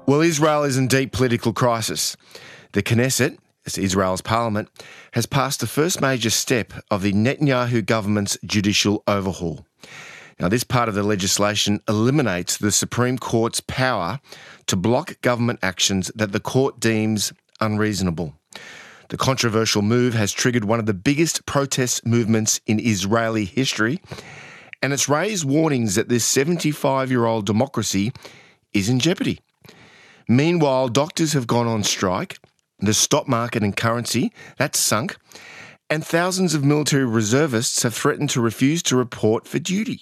Well, Israel is in deep political crisis. The Knesset, as Israel's parliament, has passed the first major step of the Netanyahu government's judicial overhaul. Now, this part of the legislation eliminates the Supreme Court's power to block government actions that the court deems unreasonable. The controversial move has triggered one of the biggest protest movements in Israeli history, and it's raised warnings that this 75-year-old democracy is in jeopardy. Meanwhile, doctors have gone on strike, the stock market and currency, that's sunk, and thousands of military reservists have threatened to refuse to report for duty.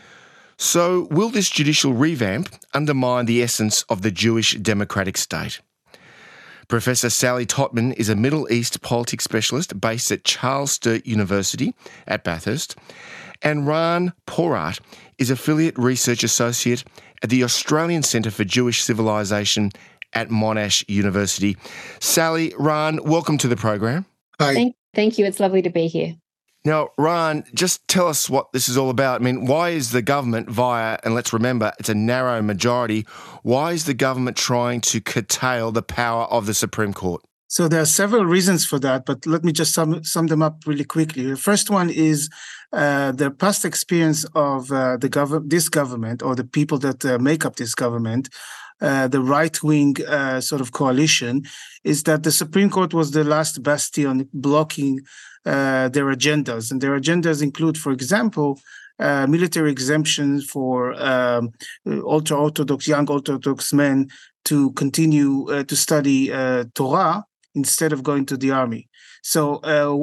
So, will this judicial revamp undermine the essence of the Jewish democratic state? Professor Sally Totman is a Middle East politics specialist based at Charles Sturt University at Bathurst, and Ran Porat is Affiliate Research Associate at the Australian Centre for Jewish Civilization at Monash University. Sally, Ran, welcome to the program. Hi. Thank you. It's lovely to be here. Now, Ran, just tell us what this is all about. I mean, why is the government and let's remember, it's a narrow majority, why is the government trying to curtail the power of the Supreme Court? So there are several reasons for that, but let me just sum them up really quickly. The first one is the past experience of this government, or the people that make up this government, the right-wing sort of coalition, is that the Supreme Court was the last bastion blocking their agendas. And their agendas include, for example, military exemptions for ultra-Orthodox, young Orthodox men to continue to study Torah instead of going to the army. So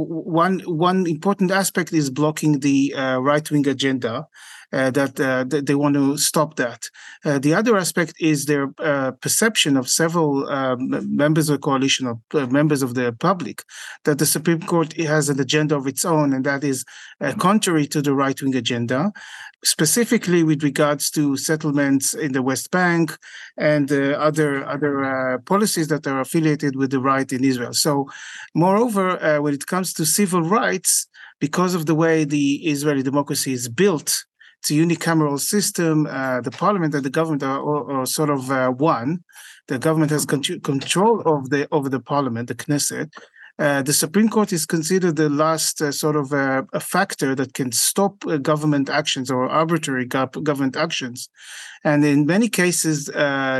one important aspect is blocking the right-wing agenda, that they want to stop that. The other aspect is their perception of several members of the coalition, or members of the public, that the Supreme Court has an agenda of its own, and that is contrary to the right-wing agenda, specifically with regards to settlements in the West Bank and other policies that are affiliated with the right in Israel. So, moreover, when it comes to civil rights, because of the way the Israeli democracy is built, it's a unicameral system. The parliament and the government are sort of one. The government has control over the parliament, the Knesset. The Supreme Court is considered the last sort of a factor that can stop government actions or arbitrary government actions. And in many cases,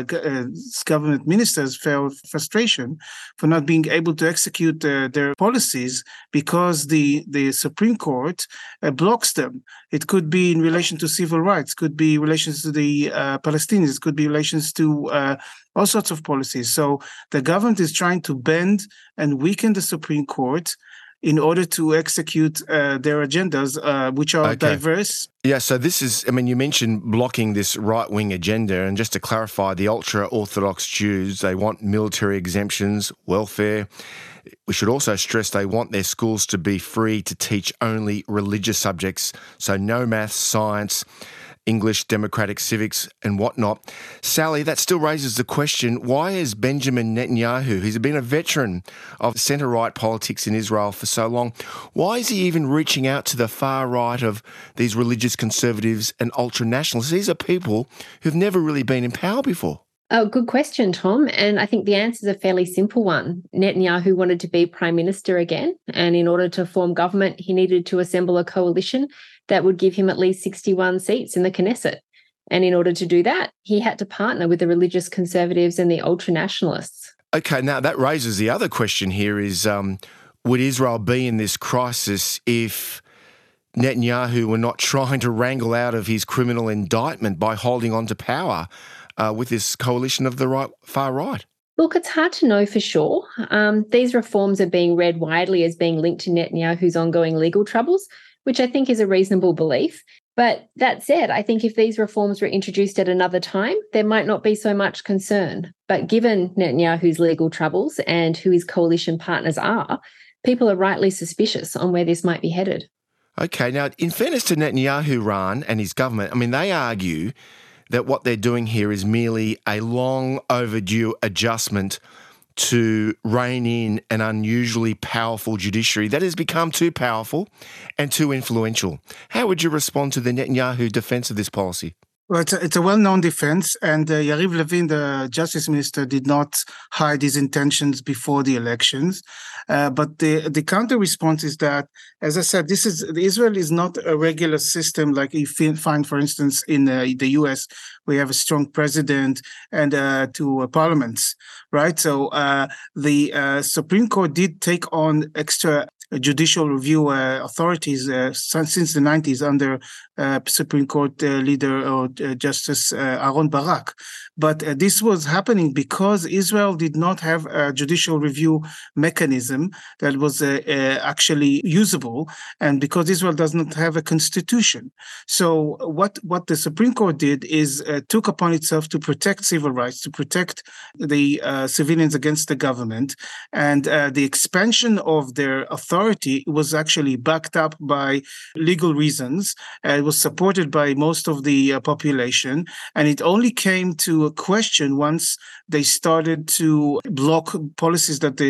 government ministers felt frustration for not being able to execute their policies because the Supreme Court blocks them. It could be in relation to civil rights, could be relations to the Palestinians, could be relations to all sorts of policies. So the government is trying to bend and weaken the Supreme Court in order to execute their agendas, which are diverse. Yeah, so this is, you mentioned blocking this right-wing agenda, and just to clarify, the ultra-Orthodox Jews, they want military exemptions, welfare. We should also stress they want their schools to be free to teach only religious subjects, so no maths, science, English, democratic civics and whatnot. Sally, that still raises the question, why is Benjamin Netanyahu, who's been a veteran of centre-right politics in Israel for so long, why is he even reaching out to the far right of these religious conservatives and ultra-nationalists? These are people who've never really been in power before. Oh, good question, Tom. And I think the answer is a fairly simple one. Netanyahu wanted to be Prime Minister again, and in order to form government, he needed to assemble a coalition that would give him at least 61 seats in the Knesset. And in order to do that, he had to partner with the religious conservatives and the ultra-nationalists. Okay, now that raises the other question here is, would Israel be in this crisis if Netanyahu were not trying to wrangle out of his criminal indictment by holding on to power with this coalition of the far right? Look, it's hard to know for sure. These reforms are being read widely as being linked to Netanyahu's ongoing legal troubles, which I think is a reasonable belief. But that said, I think if these reforms were introduced at another time, there might not be so much concern. But given Netanyahu's legal troubles and who his coalition partners are, people are rightly suspicious on where this might be headed. Okay, now, in fairness to Netanyahu, Ran, and his government, they argue that what they're doing here is merely a long overdue adjustment to rein in an unusually powerful judiciary that has become too powerful and too influential. How would you respond to the Netanyahu defence of this policy? Well, it's a well-known defense, and Yariv Levin, the justice minister, did not hide his intentions before the elections. But the counter response is that, as I said, Israel is not a regular system like you find, for instance, in the U.S., where you have a strong president and two parliaments, right? So the Supreme Court did take on extra judicial review authorities since the 90s under Supreme Court leader or Justice Aaron Barak. But this was happening because Israel did not have a judicial review mechanism that was actually usable, and because Israel does not have a constitution. So what the Supreme Court did is took upon itself to protect civil rights, to protect the civilians against the government, and the expansion of their authority was actually backed up by legal reasons. It was supported by most of the population, and it only came to a question once they started to block policies that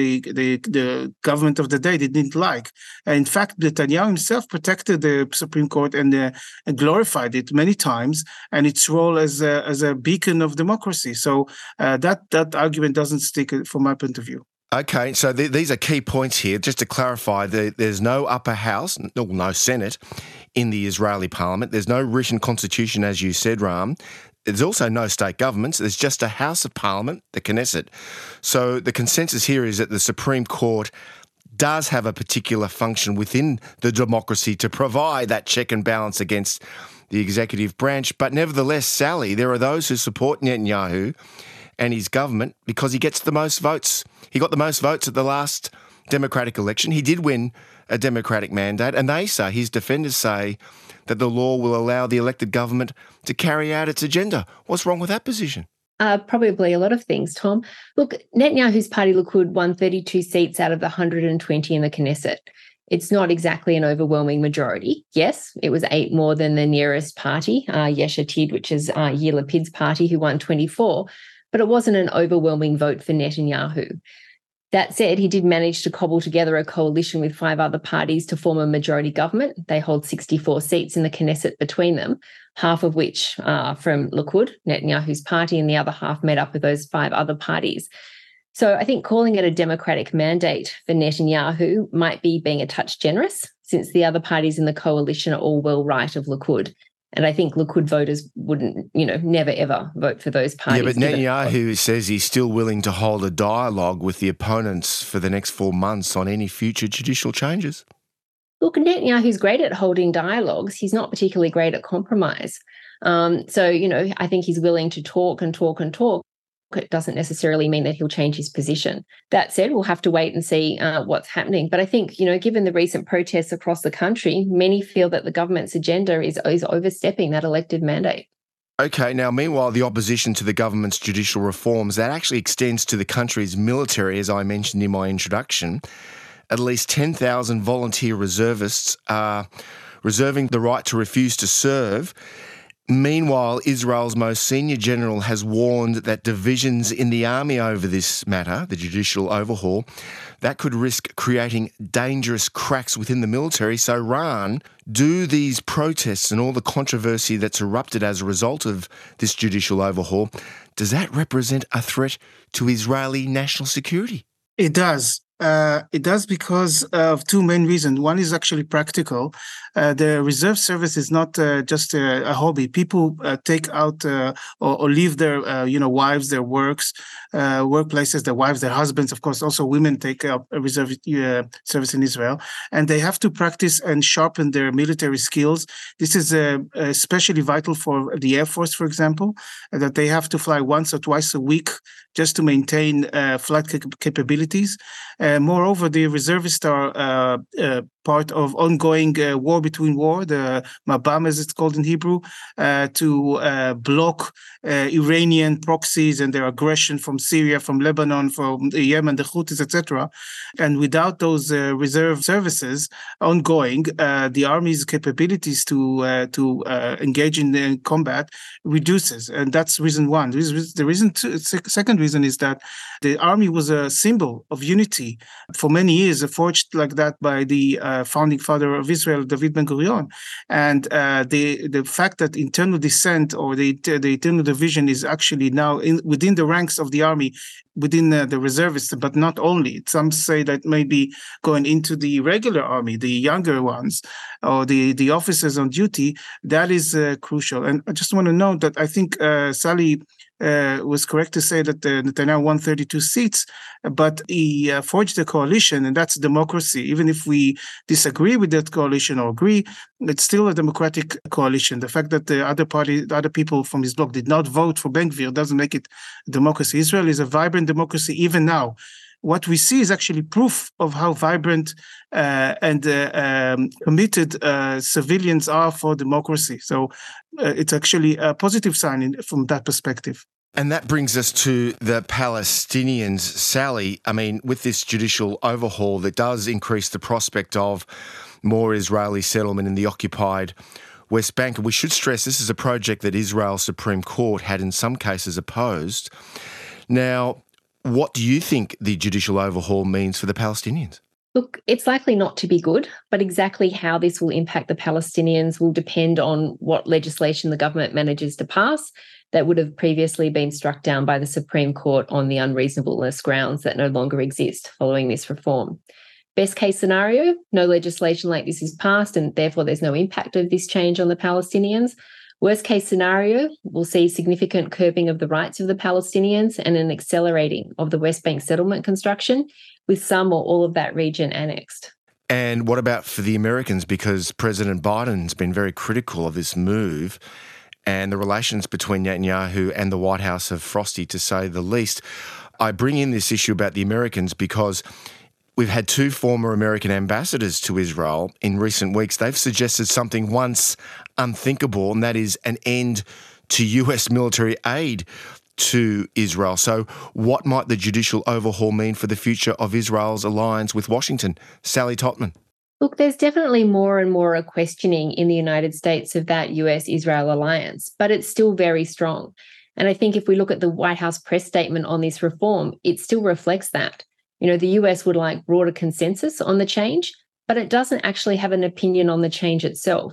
the government of the day didn't like. And in fact, Netanyahu himself protected the Supreme Court and glorified it many times and its role as a beacon of democracy. So that argument doesn't stick from my point of view. Okay, so these are key points here. Just to clarify, there's no upper house, no Senate in the Israeli parliament. There's no written constitution, as you said, Ram. There's also no state governments. There's just a House of Parliament, the Knesset. So the consensus here is that the Supreme Court does have a particular function within the democracy to provide that check and balance against the executive branch. But nevertheless, Sally, there are those who support Netanyahu and his government because he gets the most votes. He got the most votes at the last democratic election. He did win a democratic mandate, and his defenders say that the law will allow the elected government to carry out its agenda. What's wrong with that position? Probably a lot of things, Tom. Look, Netanyahu's party Likud won 32 seats out of the 120 in the Knesset. It's not exactly an overwhelming majority. Yes, it was 8 more than the nearest party, Yesh Atid, which is Yair Lapid's party, who won 24. But it wasn't an overwhelming vote for Netanyahu. That said, he did manage to cobble together a coalition with 5 other parties to form a majority government. They hold 64 seats in the Knesset between them, half of which are from Likud, Netanyahu's party, and the other half made up of those 5 other parties. So I think calling it a democratic mandate for Netanyahu might be being a touch generous, since the other parties in the coalition are all well right of Likud. And I think Likud voters wouldn't, never ever vote for those parties. Yeah, but Netanyahu says he's still willing to hold a dialogue with the opponents for the next 4 months on any future judicial changes. Look, Netanyahu's great at holding dialogues. He's not particularly great at compromise. I think he's willing to talk and talk and talk. It doesn't necessarily mean that he'll change his position. That said, we'll have to wait and see what's happening. But I think, given the recent protests across the country, many feel that the government's agenda is overstepping that elected mandate. Okay, now, meanwhile, the opposition to the government's judicial reforms, that actually extends to the country's military, as I mentioned in my introduction. At least 10,000 volunteer reservists are reserving the right to refuse to serve. Meanwhile, Israel's most senior general has warned that divisions in the army over this matter, the judicial overhaul, that could risk creating dangerous cracks within the military. So, Ran, do these protests and all the controversy that's erupted as a result of this judicial overhaul, does that represent a threat to Israeli national security? It does. It does because of 2 main reasons. One is actually practical. The reserve service is not just a hobby. People take out or leave their wives, their workplaces, their wives, their husbands. Of course, also women take up a reserve service in Israel, and they have to practice and sharpen their military skills. This is especially vital for the Air Force, for example, that they have to fly once or twice a week just to maintain flight capabilities. Moreover, the reservists are part of ongoing war between war, the Mabam, as it's called in Hebrew, to block Iranian proxies and their aggression from Syria, from Lebanon, from Yemen, the Houthis, etc. And without those reserve services ongoing, the army's capabilities to engage in combat reduces, and that's reason one. The second reason is that the army was a symbol of unity democracy for many years, forged like that by the founding father of Israel, David Ben-Gurion. And the fact that internal dissent or the internal division is actually now within the ranks of the army, within the reservists, but not only. Some say that maybe going into the regular army, the younger ones, or the officers on duty, that is crucial. And I just want to note that I think Sally was correct to say that Netanyahu won 32 seats, but he forged a coalition, and that's democracy. Even if we disagree with that coalition or agree, it's still a democratic coalition. The fact that the other people from his bloc did not vote for Ben-Gvir doesn't make it democracy. Israel is a vibrant democracy even now. What we see is actually proof of how vibrant and committed civilians are for democracy. So it's actually a positive sign from that perspective. And that brings us to the Palestinians, Sally. I mean, with this judicial overhaul, that does increase the prospect of more Israeli settlement in the occupied West Bank. And we should stress this is a project that Israel's Supreme Court had in some cases opposed. Now, what do you think the judicial overhaul means for the Palestinians? Look, it's likely not to be good, but exactly how this will impact the Palestinians will depend on what legislation the government manages to pass that would have previously been struck down by the Supreme Court on the unreasonableness grounds that no longer exist following this reform. Best case scenario, no legislation like this is passed and therefore there's no impact of this change on the Palestinians. Worst case scenario, we'll see significant curbing of the rights of the Palestinians and an accelerating of the West Bank settlement construction, with some or all of that region annexed. And what about for the Americans? Because President Biden's been very critical of this move, and the relations between Netanyahu and the White House are frosty, to say the least. I bring in this issue about the Americans because we've had two former American ambassadors to Israel in recent weeks. They've suggested something once unthinkable, and that is an end to US military aid to Israel. So what might the judicial overhaul mean for the future of Israel's alliance with Washington? Sally Totman. Look, there's definitely more and more a questioning in the United States of that US-Israel alliance, but it's still very strong. And I think if we look at the White House press statement on this reform, it still reflects that. You know, the US would like broader consensus on the change, but it doesn't actually have an opinion on the change itself.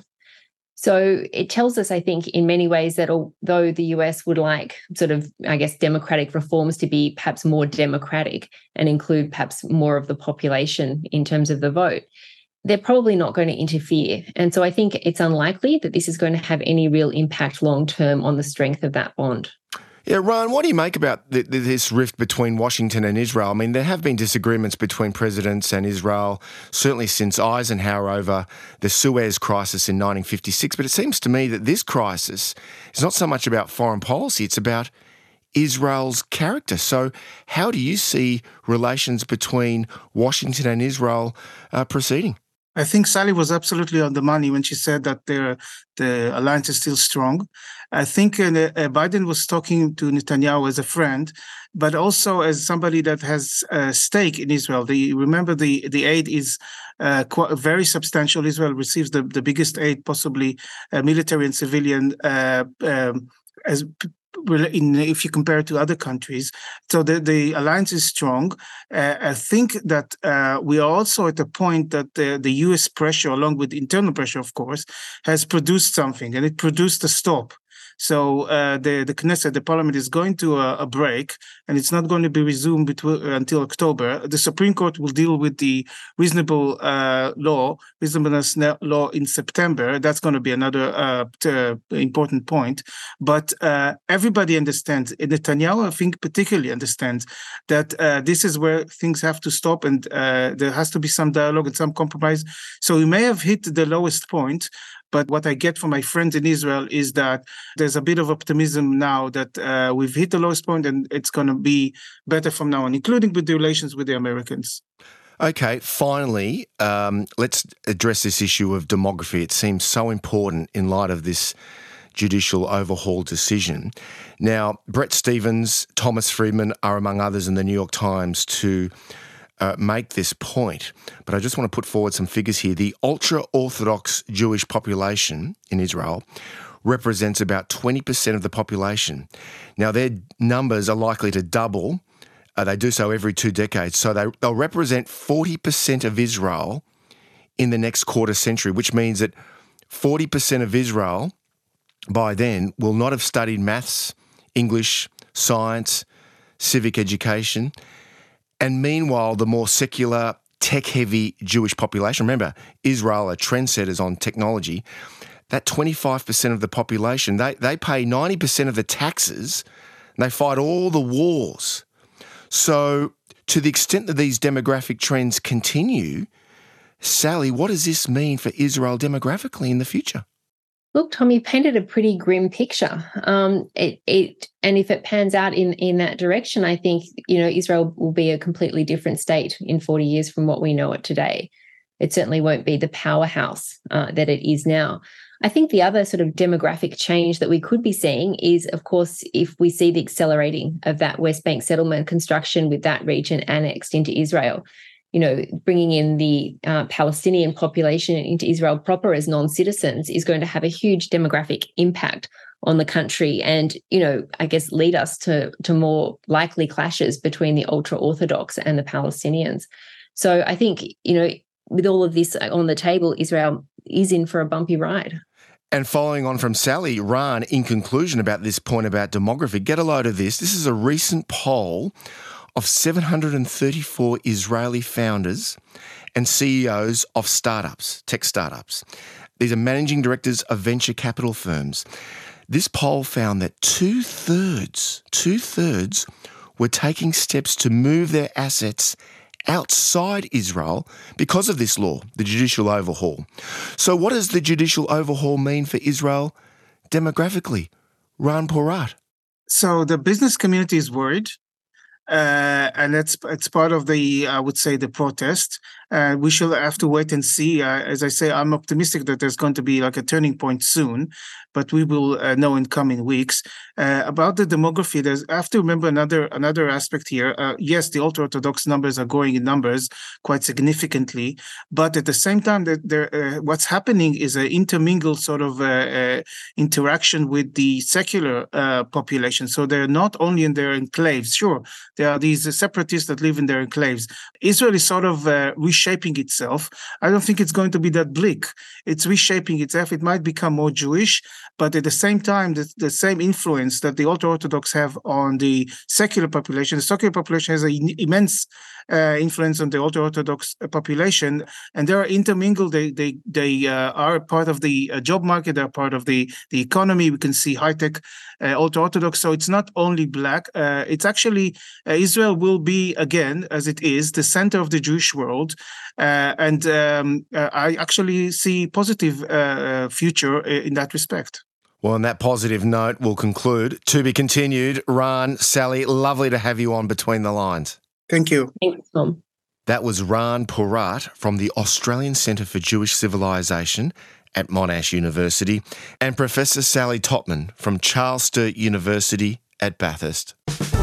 So it tells us, I think, in many ways that although the US would like sort of, I guess, democratic reforms to be perhaps more democratic and include perhaps more of the population in terms of the vote, they're probably not going to interfere. And so I think it's unlikely that this is going to have any real impact long term on the strength of that bond. Yeah, Ron, what do you make about this rift between Washington and Israel? I mean, there have been disagreements between presidents and Israel, certainly since Eisenhower over the Suez Crisis in 1956. But it seems to me that this crisis is not so much about foreign policy, it's about Israel's character. So how do you see relations between Washington and Israel proceeding? I think Sally was absolutely on the money when she said that the alliance is still strong. I think Biden was talking to Netanyahu as a friend, but also as somebody that has a stake in Israel. Remember, the aid is very substantial. Israel receives the biggest aid, possibly military and civilian, if you compare it to other countries. So the alliance is strong. I think that we are also at a point that the U.S. pressure, along with internal pressure, of course, has produced something, and it produced a stop. So the Knesset, the parliament, is going to a break, and it's not going to be resumed until October. The Supreme Court will deal with the reasonableness law in September. That's going to be another important point. But everybody understands, Netanyahu, I think, particularly understands that this is where things have to stop, and there has to be some dialogue and some compromise. So we may have hit the lowest point. But what I get from my friends in Israel is that there's a bit of optimism now that we've hit the lowest point and it's going to be better from now on, including with the relations with the Americans. Okay, finally, let's address this issue of demography. It seems so important in light of this judicial overhaul decision. Now, Bret Stephens, Thomas Friedman are among others in the New York Times to make this point, but I just want to put forward some figures here. The ultra-Orthodox Jewish population in Israel represents about 20% of the population. Now, their numbers are likely to double They do so every 2 decades. So they'll represent 40% of Israel in the next quarter century, which means that 40% of Israel by then will not have studied maths, English, science, civic education. And meanwhile, the more secular, tech-heavy Jewish population, remember, Israel are trendsetters on technology, that 25% of the population, they pay 90% of the taxes and they fight all the wars. So to the extent that these demographic trends continue, Sally, what does this mean for Israel demographically in the future? Look, Tom, you painted a pretty grim picture. And if it pans out in that direction, I think, Israel will be a completely different state in 40 years from what we know it today. It certainly won't be the powerhouse that it is now. I think the other sort of demographic change that we could be seeing is, of course, if we see the accelerating of that West Bank settlement construction with that region annexed into Israel, bringing in the Palestinian population into Israel proper as non-citizens is going to have a huge demographic impact on the country and, I guess lead us to more likely clashes between the ultra-Orthodox and the Palestinians. So I think, with all of this on the table, Israel is in for a bumpy ride. And following on from Sally, Ran, in conclusion about this point about demography, get a load of this. This is a recent poll of 734 Israeli founders and CEOs of startups, tech startups. These are managing directors of venture capital firms. This poll found that two-thirds were taking steps to move their assets outside Israel because of this law, the judicial overhaul. So what does the judicial overhaul mean for Israel demographically? Ran Porat. So the business community is worried. And it's part of the, I would say, the protest. We shall have to wait and see. As I say, I'm optimistic that there's going to be like a turning point soon, but we will know in coming weeks. About the demography, I have to remember another aspect here. Yes, the ultra-Orthodox numbers are growing in numbers quite significantly, but at the same time, what's happening is an intermingled sort of interaction with the secular population. So they're not only in their enclaves. Sure, there are these separatists that live in their enclaves. Israel is sort of reshaping itself. I don't think it's going to be that bleak. It's reshaping itself. It might become more Jewish, but at the same time, the same influence that the ultra-Orthodox have on the secular population, the secular population has an immense influence on the ultra-Orthodox population, and they are intermingled. They are part of the job market. They're part of the economy. We can see high-tech ultra-Orthodox. So it's not only black. It's actually Israel will be, again, as it is, the center of the Jewish world. And I actually see positive future in that respect. Well, on that positive note, we'll conclude. To be continued. Ran, Sally, lovely to have you on Between the Lines. Thank you. Thanks, Tom. That was Ran Porat from the Australian Centre for Jewish Civilization at Monash University and Professor Sally Totman from Charles Sturt University at Bathurst.